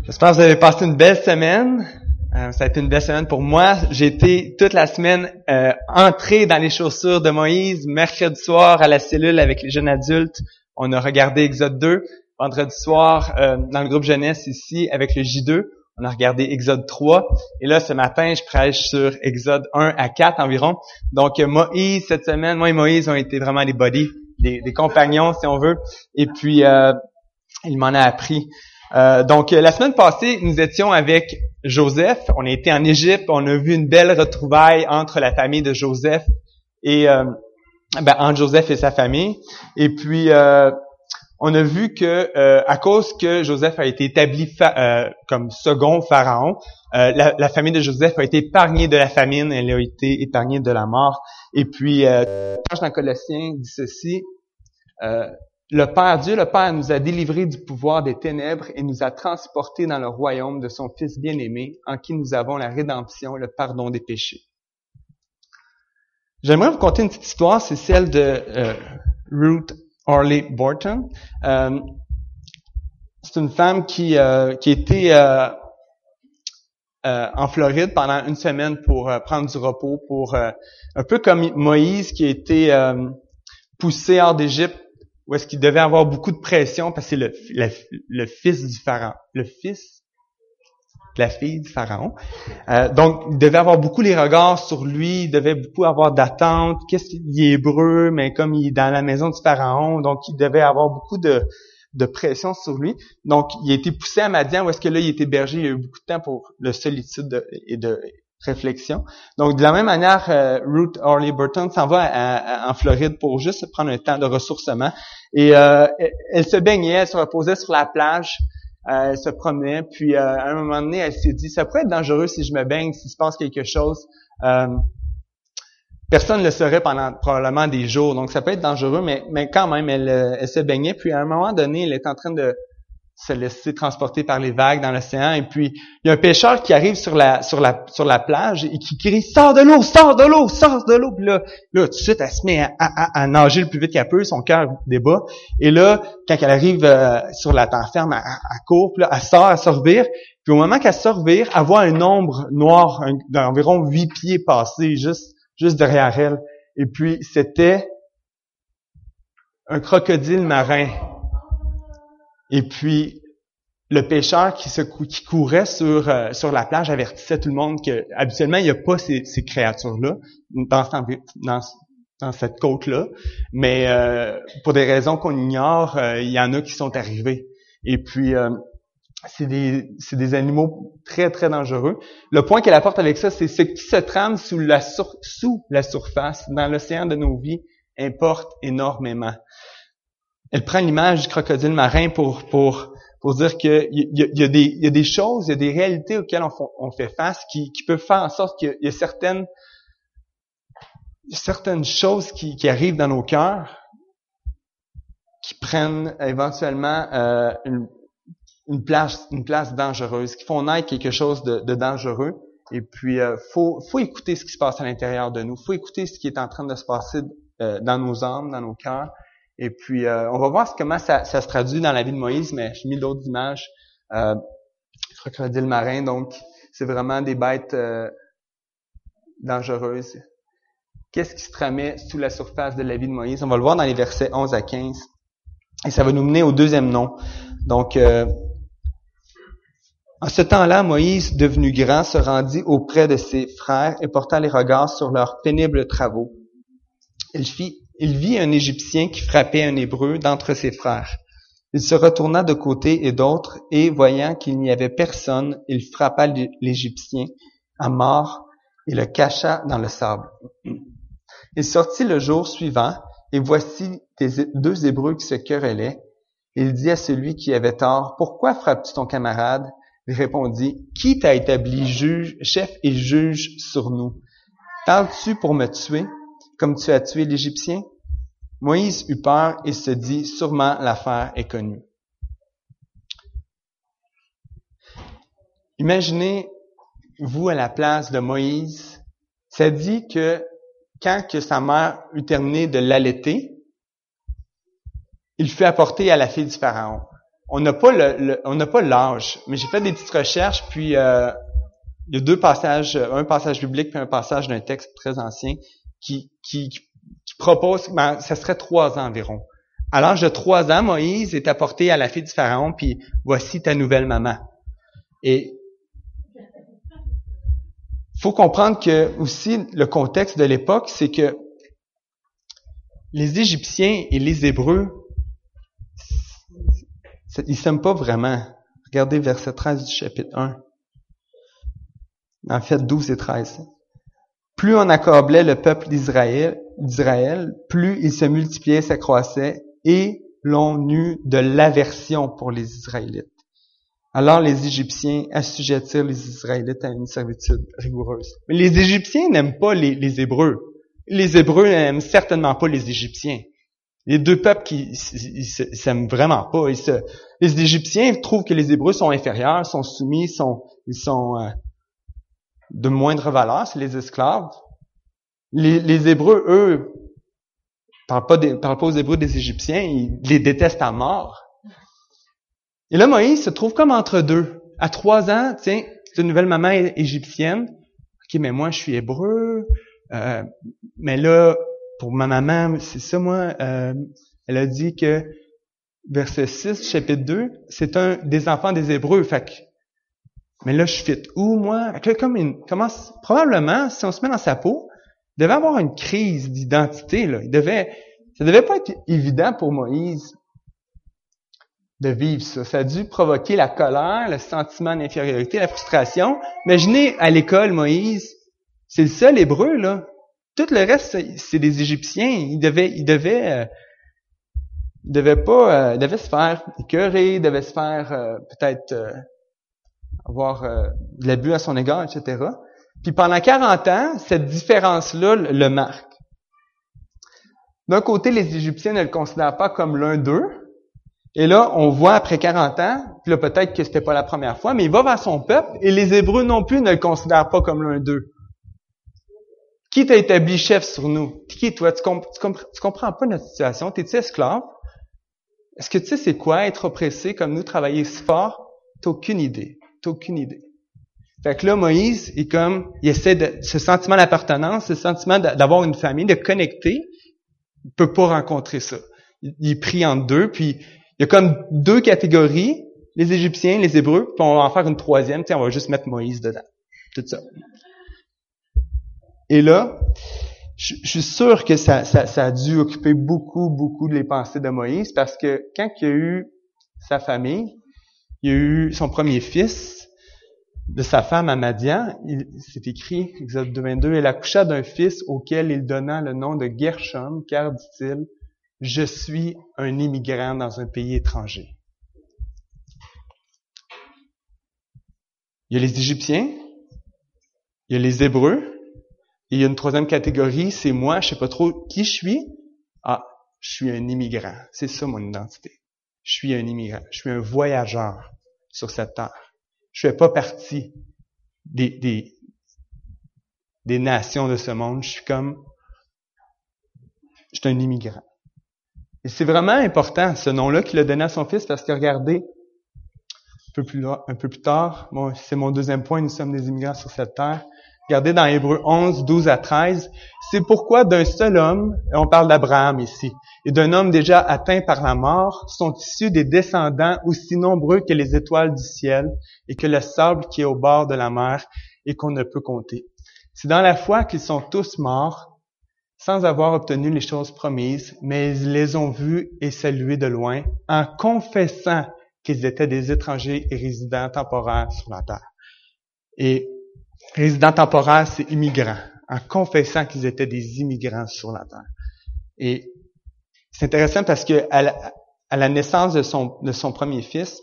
J'espère que vous avez passé une belle semaine. Ça a été une belle semaine pour moi. J'ai été toute la semaine entré dans les chaussures de Moïse. Mercredi soir, à la cellule avec les jeunes adultes, on a regardé Exode 2. Vendredi soir, dans le groupe jeunesse ici, avec le J2, on a regardé Exode 3. Et là, ce matin, je prêche sur Exode 1 à 4 environ. Donc, Moïse, cette semaine, moi et Moïse ont été vraiment des buddies, des compagnons, si on veut. Et puis, il m'en a appris. Donc, la semaine passée, nous étions avec Joseph. On a été en Égypte. On a vu une belle retrouvaille entre la famille de Joseph et entre Joseph et sa famille. Et puis, on a vu que à cause que Joseph a été établi comme second pharaon, la famille de Joseph a été épargnée de la famine. Elle a été épargnée de la mort. Et puis, dans Colossiens dit ceci. Dieu le Père nous a délivrés du pouvoir des ténèbres et nous a transportés dans le royaume de son Fils bien-aimé, en qui nous avons la rédemption, le pardon des péchés. J'aimerais vous conter une petite histoire, c'est celle de Ruth Orley Borton. C'est une femme qui était en Floride pendant une semaine pour prendre du repos, un peu comme Moïse qui a été poussé hors d'Égypte, où est-ce qu'il devait avoir beaucoup de pression parce que c'est le fils du pharaon, le fils de la fille du pharaon. Donc, il devait avoir beaucoup les regards sur lui, il devait beaucoup avoir d'attentes. Qu'est-ce qu'il est hébreu, mais comme il est dans la maison du pharaon, donc il devait avoir beaucoup de pression sur lui. Donc, il a été poussé à Madian, où est-ce que là, il était berger, il a eu beaucoup de temps pour de solitude et de réflexion. Donc, de la même manière, Ruth Orley Burton s'en va en Floride pour juste prendre un temps de ressourcement. Et elle se baignait, elle se reposait sur la plage, elle se promenait. Puis, à un moment donné, elle s'est dit, ça pourrait être dangereux si je me baigne, s'il se passe quelque chose. Personne ne le saurait pendant probablement des jours. Donc, ça peut être dangereux, mais quand même, elle se baignait. Puis, à un moment donné, elle est en train de se laisser transporter par les vagues dans l'océan. Et puis, il y a un pêcheur qui arrive sur la plage et qui crie « Sors de l'eau! Sors de l'eau! Sors de l'eau! » Puis là, tout de suite, elle se met à nager le plus vite qu'elle peut. Son cœur débat. Et là, quand elle arrive sur la terre ferme, elle court. Puis là, elle sort, elle se revire. Puis au moment qu'elle se revire, elle voit un ombre noir d'environ 8 pieds passer juste derrière elle. Et puis, c'était un crocodile marin. Et puis, le pêcheur qui courait sur la plage avertissait tout le monde que habituellement, il n'y a pas ces créatures-là dans cette côte-là. Mais pour des raisons qu'on ignore, il y en a qui sont arrivés. Et puis, c'est des animaux très, très dangereux. Le point qu'elle apporte avec ça, c'est ce qui se trame sous la surface, dans l'océan de nos vies, importe énormément. Elle prend l'image du crocodile marin pour dire que il y a des choses, il y a des réalités auxquelles on fait face qui peuvent faire en sorte qu'il y a certaines choses qui arrivent dans nos cœurs qui prennent éventuellement une place dangereuse, qui font naître quelque chose de dangereux. Et puis faut écouter ce qui se passe à l'intérieur de nous, faut écouter ce qui est en train de se passer dans nos âmes, dans nos cœurs. Et puis, on va voir comment ça se traduit dans la vie de Moïse, mais j'ai mis d'autres images. Crocodile marin, donc c'est vraiment des bêtes dangereuses. Qu'est-ce qui se tramait sous la surface de la vie de Moïse? On va le voir dans les versets 11 à 15. Et ça va nous mener au deuxième nom. Donc, en ce temps-là, Moïse, devenu grand, se rendit auprès de ses frères et porta les regards sur leurs pénibles travaux. Il vit un Égyptien qui frappait un Hébreu d'entre ses frères. Il se retourna de côté et d'autre, et voyant qu'il n'y avait personne, il frappa l'Égyptien à mort et le cacha dans le sable. Il sortit le jour suivant, et voici deux Hébreux qui se querellaient. Il dit à celui qui avait tort, « Pourquoi frappes-tu ton camarade ?» Il répondit, « Qui t'a établi chef et juge sur nous? Parles-tu pour me tuer, comme tu as tué l'Égyptien? » Moïse eut peur et se dit, sûrement l'affaire est connue. Imaginez, vous à la place de Moïse, ça dit que quand que sa mère eut terminé de l'allaiter, il fut apporté à la fille du Pharaon. on n'a pas l'âge. Mais j'ai fait des petites recherches, puis il y a deux passages, un passage biblique puis un passage d'un texte très ancien qui propose, ça serait 3 ans environ. À l'âge de 3 ans, Moïse est apporté à la fille du Pharaon, puis voici ta nouvelle maman. Et faut comprendre que aussi le contexte de l'époque, c'est que les Égyptiens et les Hébreux, ils s'aiment pas vraiment. Regardez verset 13 du chapitre 1. En fait, 12 et 13. Plus on accablait le peuple d'Israël, plus il se multipliait, s'accroissait, et l'on eut de l'aversion pour les Israélites. Alors les Égyptiens assujettirent les Israélites à une servitude rigoureuse. Mais les Égyptiens n'aiment pas les Hébreux. Les Hébreux n'aiment certainement pas les Égyptiens. Les deux peuples ils s'aiment vraiment pas. Les Égyptiens trouvent que les Hébreux sont inférieurs, sont soumis, ils sont de moindre valeur, c'est les esclaves. Les Hébreux, eux, parlent pas aux Hébreux des Égyptiens, ils les détestent à mort. Et là, Moïse se trouve comme entre deux. À 3 ans, tiens, c'est une nouvelle maman égyptienne. OK, mais moi, je suis hébreu. Mais là, pour ma maman, c'est ça, moi, elle a dit que verset 6, chapitre 2, c'est un des enfants des Hébreux. Fait que, mais là, je fit où, moi? Fait que probablement, si on se met dans sa peau, il devait avoir une crise d'identité, là. Ça devait pas être évident pour Moïse de vivre ça. Ça a dû provoquer la colère, le sentiment d'infériorité, la frustration. Imaginez, à l'école, Moïse, c'est le seul hébreu, là. Tout le reste, c'est des Égyptiens. Il devait se faire écœurer, il devait se faire peut-être avoir de l'abus à son égard, etc. Puis pendant 40 ans, cette différence-là le marque. D'un côté, les Égyptiens ne le considèrent pas comme l'un d'eux. Et là, on voit après 40 ans, puis là peut-être que c'était pas la première fois, mais il va vers son peuple et les Hébreux non plus ne le considèrent pas comme l'un d'eux. Qui t'a établi chef sur nous? Qui est toi? Tu comprends pas notre situation? T'es-tu esclave? Est-ce que tu sais c'est quoi être oppressé comme nous, travailler si fort? T'as aucune idée. Fait que là, Moïse, il essaie ce sentiment d'appartenance, ce sentiment d'avoir une famille, de connecter, il peut pas rencontrer ça. Il est pris en deux, puis il y a comme 2 catégories, les Égyptiens, les Hébreux, puis on va en faire une troisième, on va juste mettre Moïse dedans. Tout ça. Et là, je suis sûr que ça a dû occuper beaucoup de les pensées de Moïse, parce que quand il y a eu sa famille, il y a eu son premier fils de sa femme à Madian, c'est écrit, Exode 22, elle accoucha d'un fils auquel il donna le nom de Gershom, car, dit-il, je suis un immigrant dans un pays étranger. Il y a les Égyptiens, il y a les Hébreux, et il y a une troisième catégorie, c'est moi, je sais pas trop qui je suis. Ah, je suis un immigrant. C'est ça mon identité. Je suis un immigrant. Je suis un voyageur sur cette terre. Je fais pas partie des nations de ce monde. Je suis un immigrant. Et c'est vraiment important, ce nom-là qu'il a donné à son fils, parce que regardez, un peu plus tard, c'est mon deuxième point, nous sommes des immigrants sur cette terre. Regardez dans Hébreux 11, 12 à 13, c'est pourquoi d'un seul homme, on parle d'Abraham ici, et d'un homme déjà atteint par la mort, sont issus des descendants aussi nombreux que les étoiles du ciel et que le sable qui est au bord de la mer et qu'on ne peut compter. C'est dans la foi qu'ils sont tous morts, sans avoir obtenu les choses promises, mais ils les ont vus et salués de loin, en confessant qu'ils étaient des étrangers et résidents temporaires sur la terre. Et résidents temporaires, c'est immigrants, en confessant qu'ils étaient des immigrants sur la terre. Et c'est intéressant parce que à la naissance de son premier fils,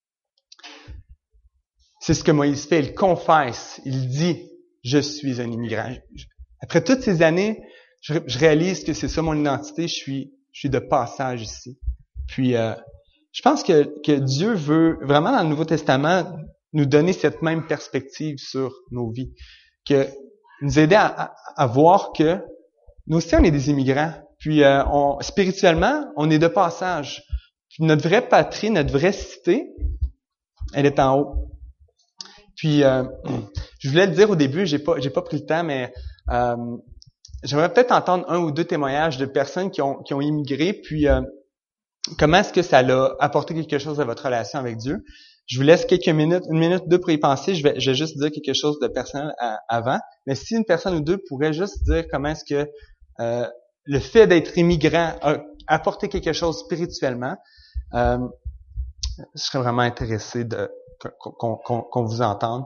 c'est ce que Moïse fait, il confesse, il dit « Je suis un immigrant ». Après toutes ces années, je réalise que c'est ça mon identité, je suis de passage ici. Puis, je pense que Dieu veut, vraiment dans le Nouveau Testament, nous donner cette même perspective sur nos vies. Que nous aider à voir que nous aussi, on est des immigrants. Puis, spirituellement, on est de passage. Puis notre vraie patrie, notre vraie cité, elle est en haut. Puis je voulais le dire au début, j'ai pas pris le temps, mais j'aimerais peut-être entendre un ou deux témoignages de personnes qui ont immigré, puis comment est-ce que ça l'a apporté quelque chose à votre relation avec Dieu. Je vous laisse quelques minutes, une minute ou deux pour y penser. Je vais juste dire quelque chose de personnel avant. Mais si une personne ou deux pourrait juste dire comment est-ce que le fait d'être immigrant a apporté quelque chose spirituellement, je serais vraiment intéressé qu'on vous entende.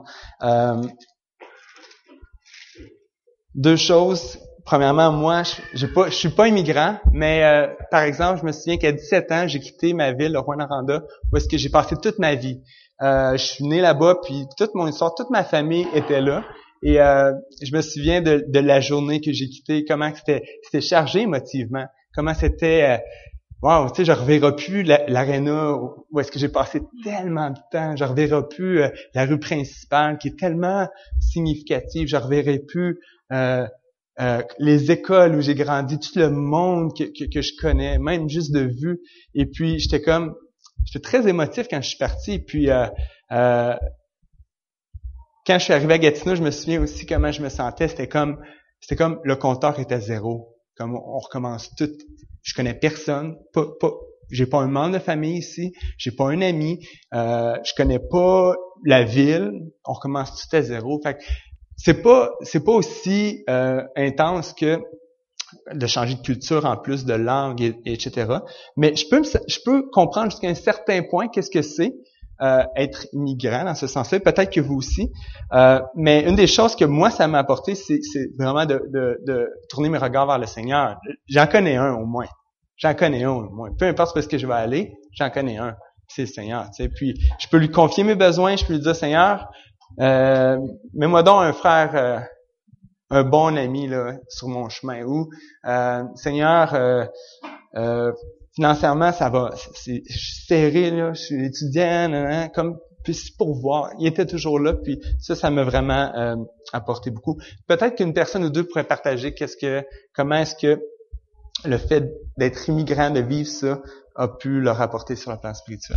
Deux choses. Premièrement, moi, je suis pas immigrant, mais par exemple, je me souviens qu'à 17 ans, j'ai quitté ma ville, le Rouyn-Noranda, où est-ce que j'ai passé toute ma vie. Je suis né là-bas, puis toute mon histoire, toute ma famille était là. Et je me souviens de la journée que j'ai quitté, comment c'était chargé émotivement, comment c'était wow, tu sais, je reverrai plus l'aréna où est-ce que j'ai passé tellement de temps, je reverrai plus la rue principale qui est tellement significative, je reverrai plus les écoles où j'ai grandi, tout le monde que je connais, même juste de vue. Et puis j'étais très émotif quand je suis parti. Puis quand je suis arrivé à Gatineau, je me souviens aussi comment je me sentais. C'était comme le compteur était à zéro. Comme on recommence tout. Je connais personne. J'ai pas un membre de famille ici. J'ai pas un ami. Je connais pas la ville. On recommence tout à zéro. Fait que c'est pas aussi intense que de changer de culture en plus de langue etc. Mais je peux comprendre jusqu'à un certain point qu'est-ce que c'est être immigrant dans ce sens-là. Peut-être que vous aussi. Mais une des choses que moi ça m'a apporté, c'est vraiment de tourner mes regards vers le Seigneur. J'en connais un au moins. Peu importe où est-ce que je vais aller, j'en connais un. C'est le Seigneur. Tu sais. Puis je peux lui confier mes besoins. Je peux lui dire, Seigneur, mets-moi donc un frère, un bon ami là sur mon chemin. Ou Seigneur, financièrement ça va, je suis serré là, je suis étudiant, comme puis c'est pour voir. Il était toujours là, puis ça m'a vraiment apporté beaucoup. Peut-être qu'une personne ou deux pourrait partager comment est-ce que le fait d'être immigrant, de vivre ça, a pu leur apporter sur le plan spirituel.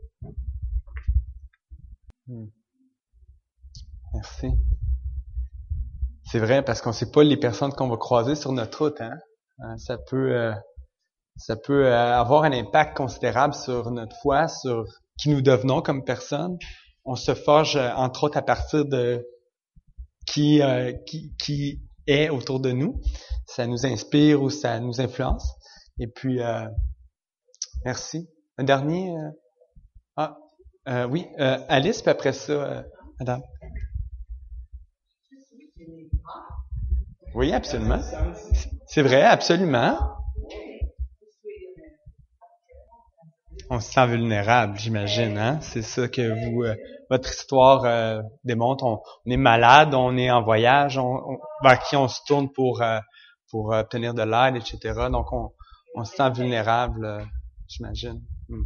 Merci. C'est vrai, parce qu'on sait pas les personnes qu'on va croiser sur notre route, hein. Ça peut avoir un impact considérable sur notre foi, sur qui nous devenons comme personne. On se forge, entre autres, à partir de qui est autour de nous. Ça nous inspire ou ça nous influence. Et puis, merci. Un dernier? Oui, Alice, puis après ça, Madame. Oui, absolument. C'est vrai, absolument. On se sent vulnérable, j'imagine, hein? C'est ça que votre histoire démontre. On est malade, on est en voyage, vers qui on se tourne pour obtenir de l'aide, etc. Donc, on se sent vulnérable, j'imagine.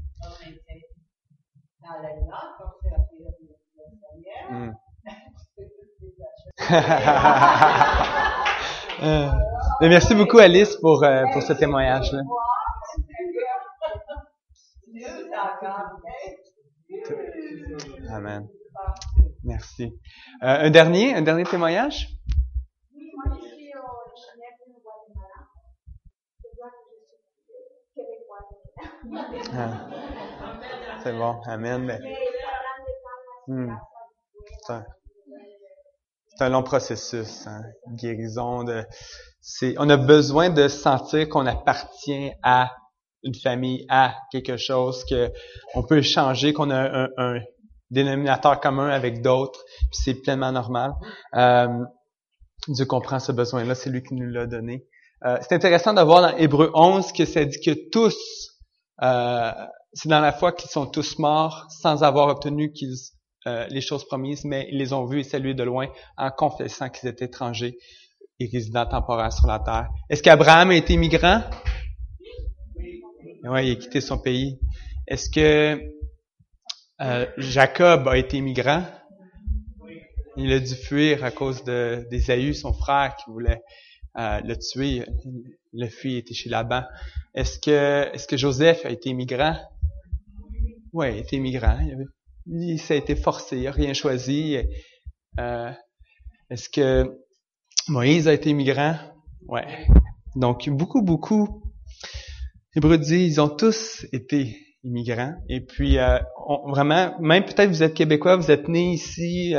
Mais merci beaucoup, Alice, pour ce témoignage-là. Amen. Merci. Un dernier témoignage? Oui, moi je suis originaire du Guatemala. Je vois que je suis québécoise. C'est bon, amen. C'est un long processus, hein, guérison. On a besoin de sentir qu'on appartient à une famille, à quelque chose, que on peut changer, qu'on a un dénominateur commun avec d'autres, puis c'est pleinement normal. Dieu comprend ce besoin-là, c'est lui qui nous l'a donné. C'est intéressant de voir dans Hébreux 11 que ça dit que tous, c'est dans la foi qu'ils sont tous morts sans avoir obtenu les choses promises, mais ils les ont vus et salués de loin en confessant qu'ils étaient étrangers et résidents temporaires sur la terre. Est-ce qu'Abraham a été migrant? Oui, il a quitté son pays. Est-ce que Jacob a été migrant? Il a dû fuir à cause d'Ésaü, son frère, qui voulait le tuer. Le fils était chez Laban. Est-ce que Joseph a été migrant? il était immigrant. Ça a été forcé, il n'a rien choisi. Est-ce que Moïse a été immigrant? Ouais. Donc, beaucoup, Hébreux dit, ils ont tous été immigrants. Et puis, vraiment, même peut-être vous êtes Québécois, vous êtes nés ici,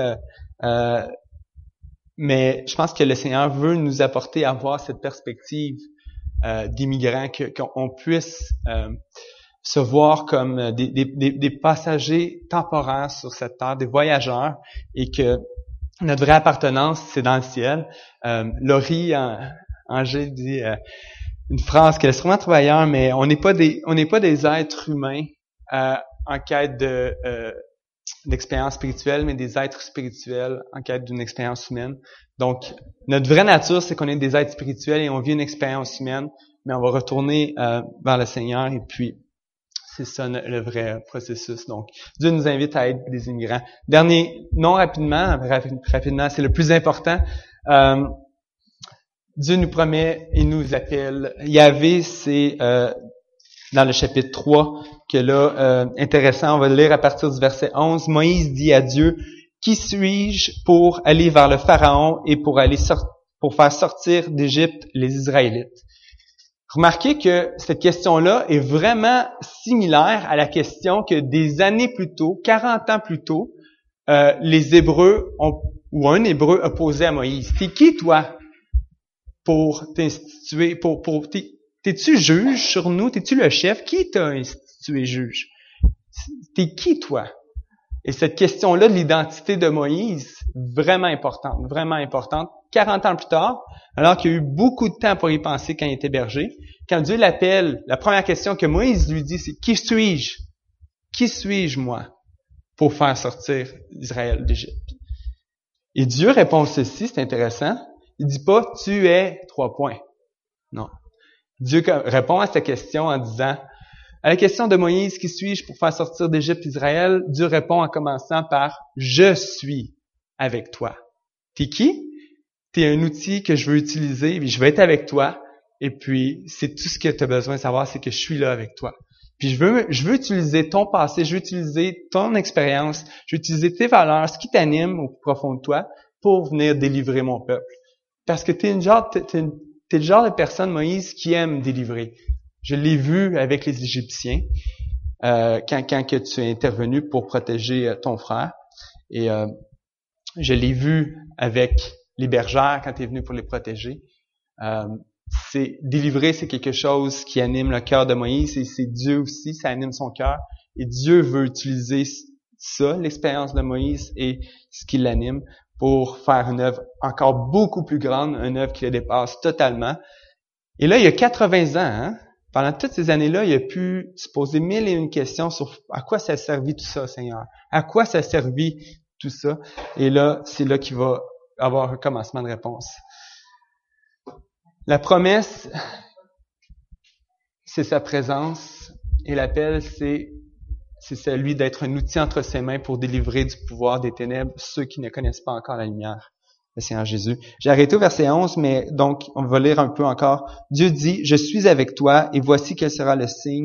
mais je pense que le Seigneur veut nous apporter à avoir cette perspective d'immigrants, qu'on puisse se voir comme des passagers temporaires sur cette terre, des voyageurs, et que notre vraie appartenance, c'est dans le ciel. Laurie Angers dit une phrase qu'elle a sûrement trouvée ailleurs, mais on n'est pas des êtres humains en quête d'expérience spirituelle, mais des êtres spirituels en quête d'une expérience humaine. Donc, notre vraie nature, c'est qu'on est des êtres spirituels et on vit une expérience humaine, mais on va retourner vers le Seigneur, et puis c'est ça le vrai processus. Donc, Dieu nous invite à être des immigrants. Dernier, non rapidement, c'est le plus important. Dieu nous promet et nous appelle. Yahvé, c'est dans le chapitre 3 que là, intéressant, on va le lire à partir du verset 11. Moïse dit à Dieu, « Qui suis-je pour aller vers le Pharaon et pour faire sortir d'Égypte les Israélites? » Remarquez que cette question-là est vraiment similaire à la question que des années plus tôt, 40 ans plus tôt, les Hébreux ou un Hébreu a posé à Moïse. « T'es qui, toi, pour t'instituer, t'es-tu juge sur nous? T'es-tu le chef? Qui t'a institué juge? T'es qui, toi? » Et cette question-là de l'identité de Moïse, vraiment importante, 40 ans plus tard, alors qu'il y a eu beaucoup de temps pour y penser quand il était berger, quand Dieu l'appelle, la première question que Moïse lui dit, c'est « Qui suis-je? Qui suis-je, moi, pour faire sortir Israël d'Égypte? » Et Dieu répond ceci, c'est intéressant. Il dit pas « Tu es » 3 points. Non. Dieu répond à cette question en disant, à la question de Moïse, « Qui suis-je pour faire sortir d'Égypte Israël? » Dieu répond en commençant par « Je suis avec toi. » T'es qui? T'es un outil que je veux utiliser, puis je vais être avec toi, et puis c'est tout ce que tu as besoin de savoir, c'est que je suis là avec toi. Puis je veux utiliser ton passé, je veux utiliser ton expérience, je veux utiliser tes valeurs, ce qui t'anime au plus profond de toi, pour venir délivrer mon peuple. Parce que t'es le genre de personne, Moïse, qui aime délivrer. Je l'ai vu avec les Égyptiens, quand que tu es intervenu pour protéger ton frère. Et je l'ai vu avec les bergères quand tu es venu pour les protéger. Délivrer, c'est quelque chose qui anime le cœur de Moïse, et c'est Dieu aussi, ça anime son cœur. Et Dieu veut utiliser ça, l'expérience de Moïse et ce qui l'anime, pour faire une œuvre encore beaucoup plus grande, une œuvre qui le dépasse totalement. Et là, il y a 80 ans, pendant toutes ces années-là, il a pu se poser 1001 questions sur à quoi ça a servi tout ça, Seigneur? À quoi ça a servi tout ça? Et là, c'est là qu'il va avoir un commencement de réponse. La promesse, c'est sa présence, et l'appel, c'est celui d'être un outil entre ses mains pour délivrer du pouvoir des ténèbres ceux qui ne connaissent pas encore la lumière, le Seigneur Jésus. J'ai arrêté au verset 11, mais donc, on va lire un peu encore. Dieu dit, « Je suis avec toi, et voici quel sera le signe. »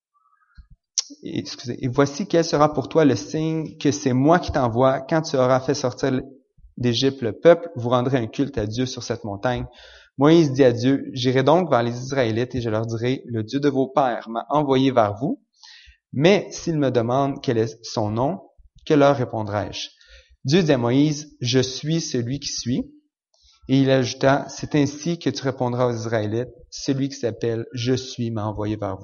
Et voici quel sera pour toi le signe que c'est moi qui t'envoie. Quand tu auras fait sortir d'Égypte le peuple, vous rendrez un culte à Dieu sur cette montagne. Moïse dit à Dieu, « J'irai donc vers les Israélites et je leur dirai, le Dieu de vos pères m'a envoyé vers vous. Mais s'ils me demandent quel est son nom, que leur répondrai-je? » Dieu dit à Moïse, « Je suis celui qui suis. » Et il ajouta, « C'est ainsi que tu répondras aux Israélites, celui qui s'appelle « Je suis m'a envoyé vers vous. »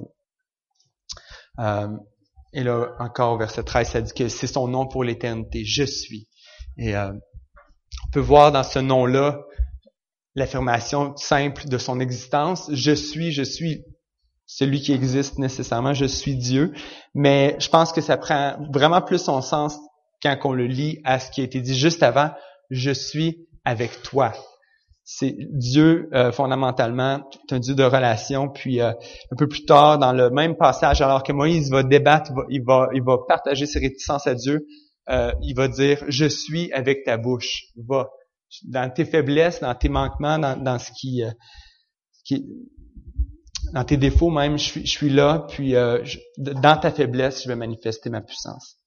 Et là, encore au verset 13, ça dit que c'est son nom pour l'éternité, « Je suis ». Et on peut voir dans ce nom-là l'affirmation simple de son existence. Je suis celui qui existe nécessairement, je suis Dieu. Mais je pense que ça prend vraiment plus son sens quand on le lit à ce qui a été dit juste avant, je suis avec toi. C'est Dieu, fondamentalement, c'est un Dieu de relation. Puis un peu plus tard, dans le même passage, alors que Moïse va débattre, il va partager ses réticences à Dieu, il va dire, je suis avec ta bouche. Va. Dans tes faiblesses, dans tes manquements, dans ce qui dans tes défauts même, je suis là, puis dans ta faiblesse, je vais manifester ma puissance.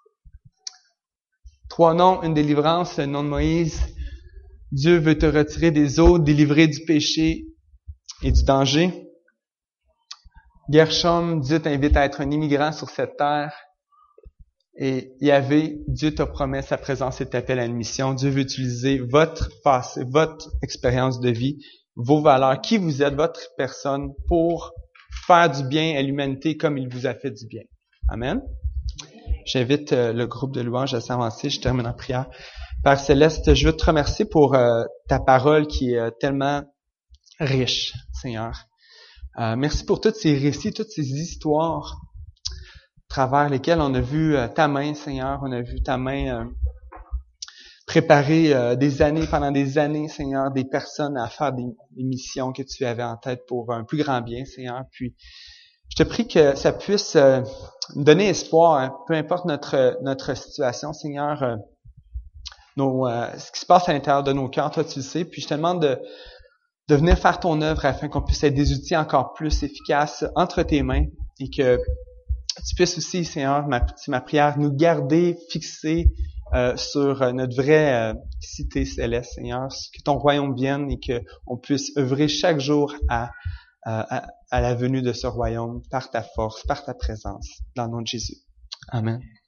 3 noms, une délivrance, le nom de Moïse. Dieu veut te retirer des eaux, délivrer du péché et du danger. Gershom, Dieu t'invite à être un immigrant sur cette terre. Et Yahvé, Dieu te promet sa présence et t'appelle à une mission. Dieu veut utiliser votre passé, votre expérience de vie, vos valeurs, qui vous êtes, votre personne, pour faire du bien à l'humanité comme il vous a fait du bien. Amen. J'invite le groupe de louanges à s'avancer. Je termine en prière. Père Céleste, je veux te remercier pour ta parole qui est tellement riche, Seigneur. Merci pour tous ces récits, toutes ces histoires à travers lesquelles on a vu ta main, Seigneur. On a vu ta main préparer pendant des années, Seigneur, des personnes à faire des missions que tu avais en tête pour un plus grand bien, Seigneur. Puis, je te prie que ça puisse nous donner espoir, hein, peu importe notre situation, Seigneur, ce qui se passe à l'intérieur de nos cœurs, toi tu le sais. Puis je te demande de venir faire ton œuvre afin qu'on puisse être des outils encore plus efficaces entre tes mains et que tu puisses aussi, Seigneur, c'est ma prière, nous garder fixés sur notre vraie cité céleste, Seigneur, que ton royaume vienne et qu'on puisse œuvrer chaque jour à la venue de ce royaume par ta force, par ta présence, dans le nom de Jésus. Amen.